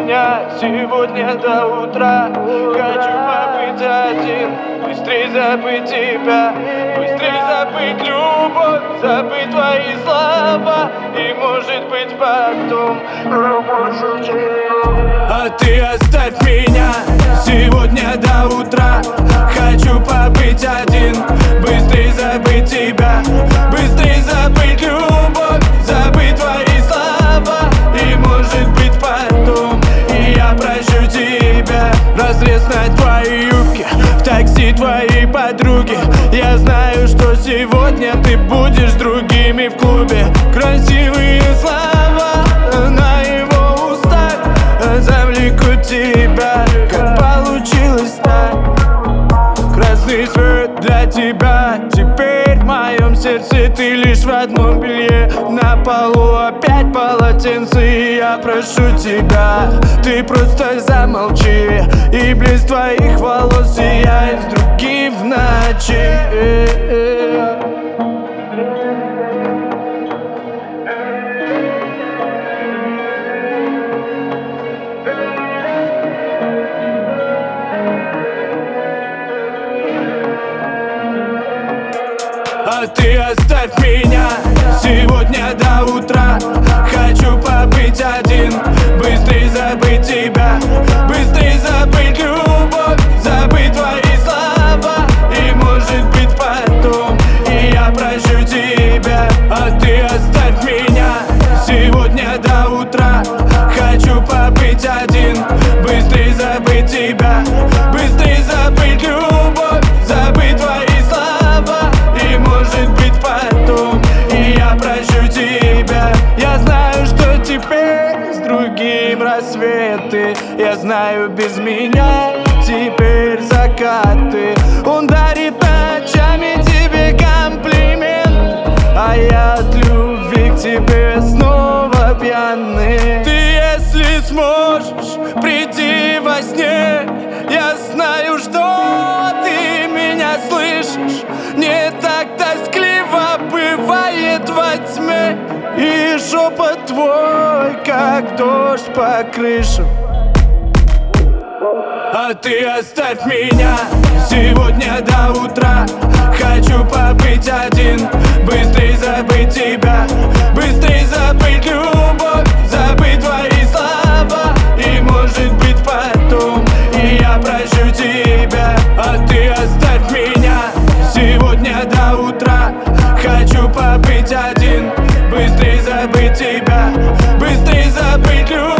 меня сегодня до утра. Хочу побыть один, быстрей забыть тебя, быстрей забыть любовь, забыть твои слова. И может быть потом а ты оставь меня сегодня до утра. Хочу побыть один, быстрей забыть тебя, быстрей забыть любовь, забыть твои слова. И может быть потом и я прощу тебя. Разрез на твоей юбке, в такси твоей подруги. Я знаю, что сегодня ты будешь с другими в клубе. Красивые слова на его устах завлекут тебя, как получилось так. Красный свет для тебя. Теперь в моем сердце ты лишь в одном белье. На полу опять полотенце, и я прошу тебя, ты просто замолчи. И блеск твоих волос сияет с другим в ночи. А ты оставь меня сегодня до утра. Хочу побыть один, быстрей забыть тебя, быстрей забыть любовь, забыть твои слова. И может быть потом и я прощу тебя. А ты оставь меня сегодня до утра. Хочу побыть один, быстрей забыть тебя, быстрей забыть любовь, забыть твои слова. И может быть потом и я прощу тебя. Я знаю, что теперь с другим рассветы. Я знаю, без меня теперь закаты. Он дарит ночами тебе комплимент, а я от любви к тебе снова пьяный. Ты, если сможешь прийти во сне, я знаю, что ты меня слышишь. Не так тоскливо бывает во тьме, и шепот твой, как дождь по крышам. А ты оставь меня сегодня до утра. Хочу побыть один, быстрей забыть тебя, быстрей забыть любовь, забыть твои слова. И может быть потом и я прощу тебя. А ты оставь меня сегодня до утра. Хочу побыть один, быстрей забыть тебя, быстрей забыть любовь.